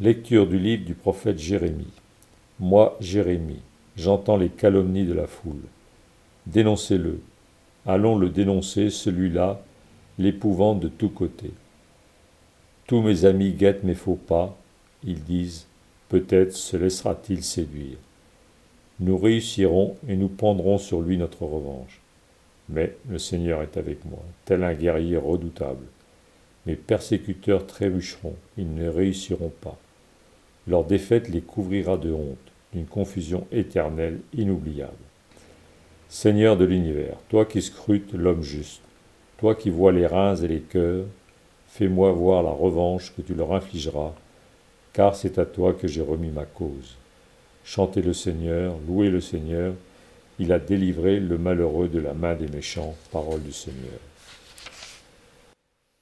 Lecture du livre du prophète Jérémie. Moi, Jérémie, j'entends les calomnies de la foule. Dénoncez-le. Allons le dénoncer, celui-là, l'épouvante de tous côtés. Tous mes amis guettent mes faux pas. Ils disent, peut-être se laissera-t-il séduire. Nous réussirons et nous prendrons sur lui notre revanche. Mais le Seigneur est avec moi, tel un guerrier redoutable. Mes persécuteurs trébucheront, ils ne réussiront pas. Leur défaite les couvrira de honte, d'une confusion éternelle, inoubliable. Seigneur de l'univers, toi qui scrutes l'homme juste, toi qui vois les reins et les cœurs, fais-moi voir la revanche que tu leur infligeras, car c'est à toi que j'ai remis ma cause. Chantez le Seigneur, louez le Seigneur, il a délivré le malheureux de la main des méchants, parole du Seigneur.